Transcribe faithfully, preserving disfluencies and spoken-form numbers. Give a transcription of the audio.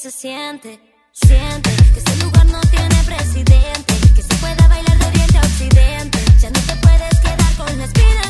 se siente, siente que este lugar no tiene presidente, que se pueda bailar de oriente a occidente. Ya no te puedes quedar con la espina